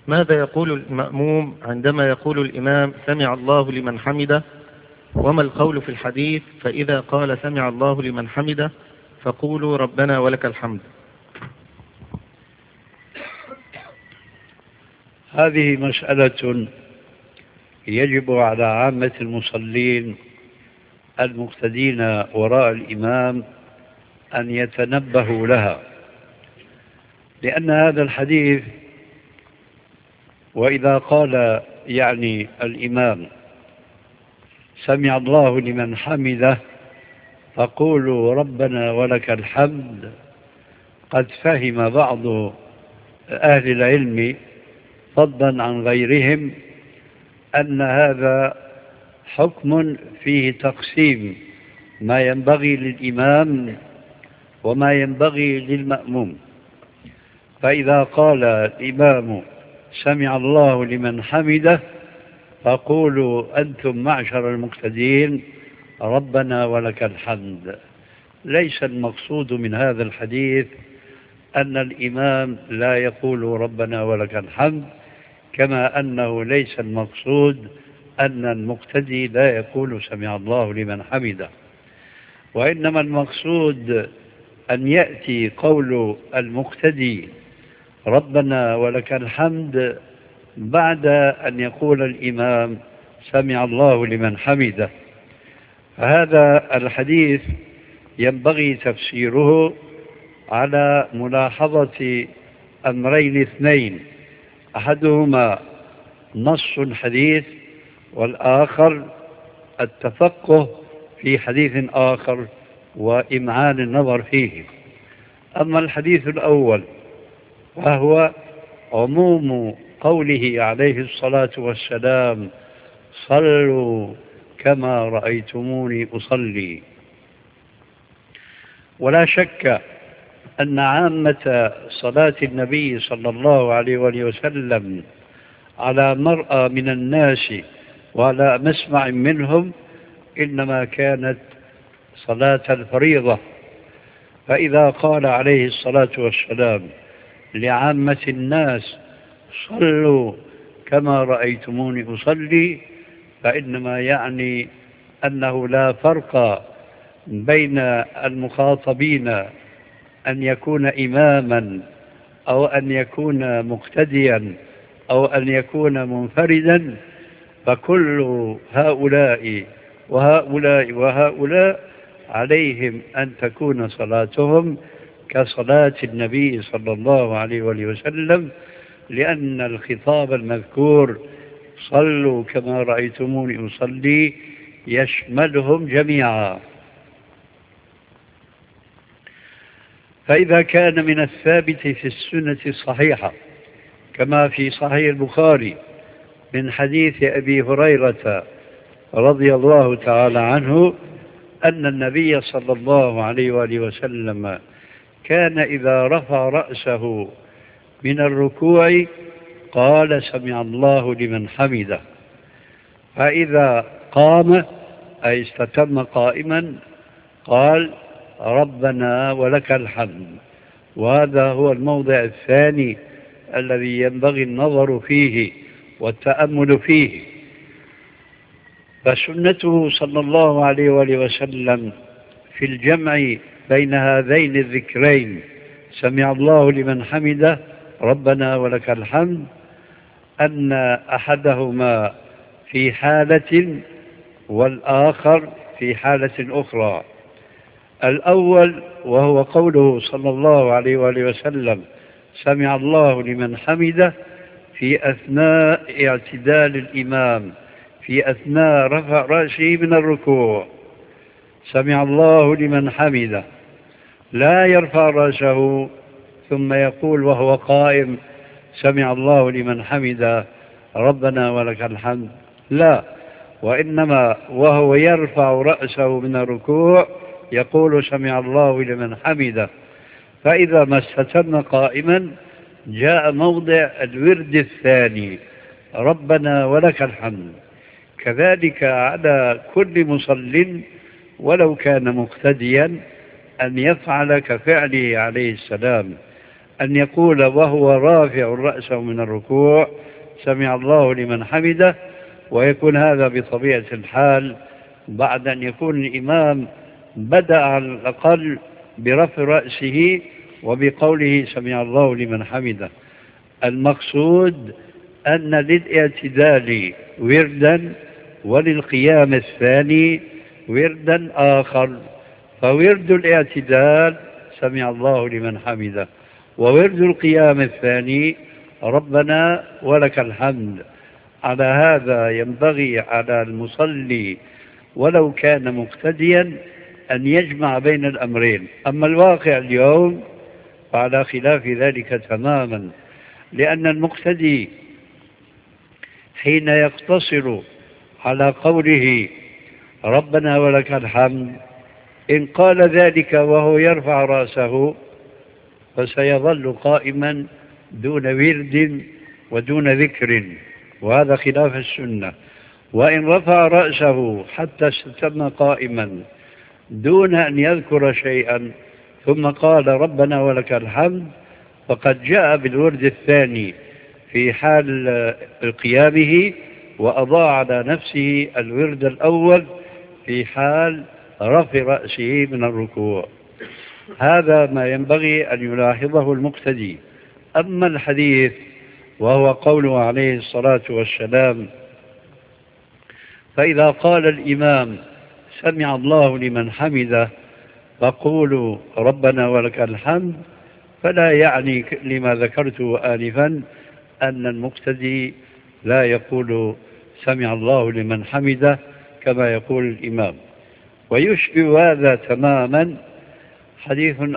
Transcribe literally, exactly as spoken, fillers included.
ماذا يقول المأموم عندما يقول الإمام سمع الله لمن حمده؟ وما القول في الحديث فإذا قال سمع الله لمن حمده فقولوا ربنا ولك الحمد؟ هذه مسألة يجب على عامة المصلين المقتدين وراء الإمام أن يتنبهوا لها، لأن هذا الحديث وإذا قال يعني الإمام سمع الله لمن حمده فقولوا ربنا ولك الحمد، قد فهم بعض أهل العلم فضلا عن غيرهم أن هذا حكم فيه تقسيم ما ينبغي للإمام وما ينبغي للمأموم. فإذا قال الإمام سمع الله لمن حمده فقولوا أنتم معشر المقتدين ربنا ولك الحمد. ليس المقصود من هذا الحديث أن الإمام لا يقول ربنا ولك الحمد، كما أنه ليس المقصود أن المقتدي لا يقول سمع الله لمن حمده، وإنما المقصود أن يأتي قول المقتدي ربنا ولك الحمد بعد أن يقول الإمام سمع الله لمن حمده. فهذا الحديث ينبغي تفسيره على ملاحظة أمرين اثنين، أحدهما نص الحديث والآخر التفقه في حديث آخر وإمعان النظر فيه. أما الحديث الأول وهو عموم قوله عليه الصلاة والسلام صلوا كما رأيتموني أصلي، ولا شك أن عامة صلاة النبي صلى الله عليه وآله وسلم على مرأى من الناس وعلى مسمع منهم إنما كانت صلاة الفريضة. فإذا قال عليه الصلاة والسلام لعامة الناس صلوا كما رأيتموني أصلي، فإنما يعني أنه لا فرق بين المخاطبين أن يكون إماما أو أن يكون مقتديا أو أن يكون منفردا، فكل هؤلاء وهؤلاء وهؤلاء عليهم أن تكون صلاتهم كصلاة النبي صلى الله عليه وسلم، لأن الخطاب المذكور صلوا كما رأيتموني أصلي يشملهم جميعا. فإذا كان من الثابت في السنة الصحيحة كما في صحيح البخاري من حديث أبي هريرة رضي الله تعالى عنه أن النبي صلى الله عليه وآله وسلم كان إذا رفع رأسه من الركوع قال سمع الله لمن حمده، فإذا قام أي استتم قائما قال ربنا ولك الحمد. وهذا هو الموضع الثاني الذي ينبغي النظر فيه والتأمل فيه. فسنته صلى الله عليه وآله وسلم في الجمع بين هذين الذكرين سمع الله لمن حمده ربنا ولك الحمد أن أحدهما في حالة والآخر في حالة أخرى. الأول وهو قوله صلى الله عليه وآله وسلم سمع الله لمن حمده في أثناء اعتدال الإمام، في أثناء رفع رأسه من الركوع سمع الله لمن حمده، لا يرفع رأسه ثم يقول وهو قائم سمع الله لمن حمده ربنا ولك الحمد، لا، وإنما وهو يرفع رأسه من الركوع يقول سمع الله لمن حمده. فإذا ما استتم قائما جاء موضع الورد الثاني ربنا ولك الحمد. كذلك على كل مصل ولو كان مقتديا أن يفعل كفعله عليه السلام، أن يقول وهو رافع رأسه من الركوع سمع الله لمن حمده، ويكون هذا بطبيعة الحال بعد أن يكون الإمام بدأ على الأقل برفع رأسه وبقوله سمع الله لمن حمده. المقصود أن للاعتدال وردا وللقيام الثاني وردا آخر، فورد الاعتدال سمع الله لمن حمده، وورد القيام الثاني ربنا ولك الحمد. على هذا ينبغي على المصلي ولو كان مقتديا أن يجمع بين الأمرين. أما الواقع اليوم فعلى خلاف ذلك تماما، لأن المقتدي حين يقتصر على قوله ربنا ولك الحمد إن قال ذلك وهو يرفع رأسه فسيظل قائما دون ورد ودون ذكر، وهذا خلاف السنة. وإن رفع رأسه حتى استتم قائما دون أن يذكر شيئا ثم قال ربنا ولك الحمد فقد جاء بالورد الثاني في حال قيامه، وأضاع على نفسه الورد الأول في حال رفع رأسه من الركوع. هذا ما ينبغي أن يلاحظه المقتدي. أما الحديث وهو قوله عليه الصلاة والسلام فإذا قال الإمام سمع الله لمن حمده فقولوا ربنا ولك الحمد، فلا يعني لما ذكرته آنفا أن المقتدي لا يقول سمع الله لمن حمده كما يقول الإمام. ويشبه هذا تماما حديث